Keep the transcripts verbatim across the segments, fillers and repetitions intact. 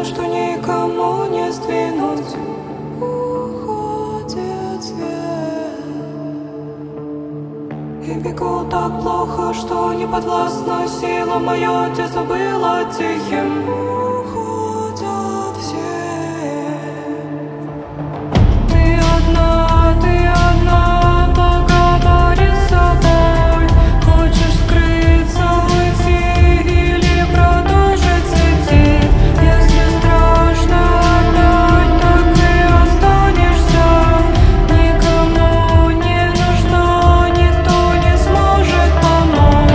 страшно, что никому не сдвинуть. Уходит свет, и бегу так плохо, что не подвластна сила. Мое детство было тихим. Уходят все. Ты одна, ты одна, поговори с собой. Хочешь скрыться, уйти или продолжить идти? Если страшно опять, так и останешься. Никому не нужна, никто не сможет помочь.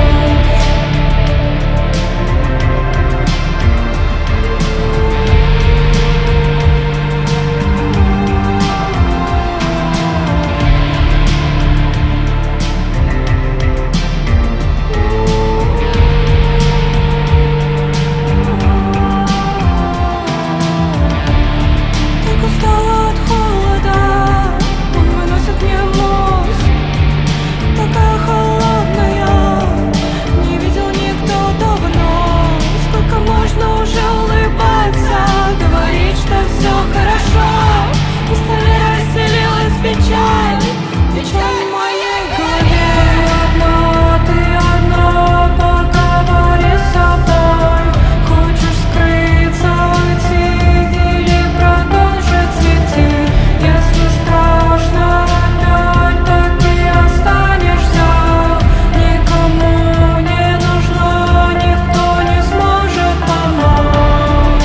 Так устала от холода, он выносит мне мозг. Такая холодная, не видел никто давно. Сколько можно уже улыбаться, говорить, что все хорошо? В столе расселилась печаль, печаль в моей голове. Ты одна, ты одна, поговори с собой. Хочешь скрыться, уйти или продолжить идти? Если страшно опять, так и останешься. Никому не нужна, никто не сможет помочь.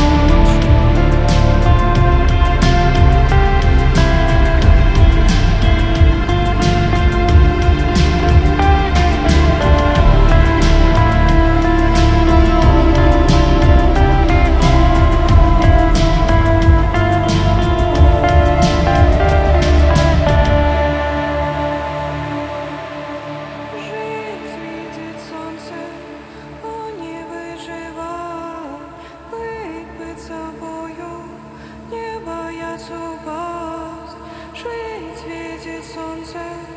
Жить, видеть солнце, а не выживать. Быть, быть собою, не бояться упасть. Жить, видеть солнце,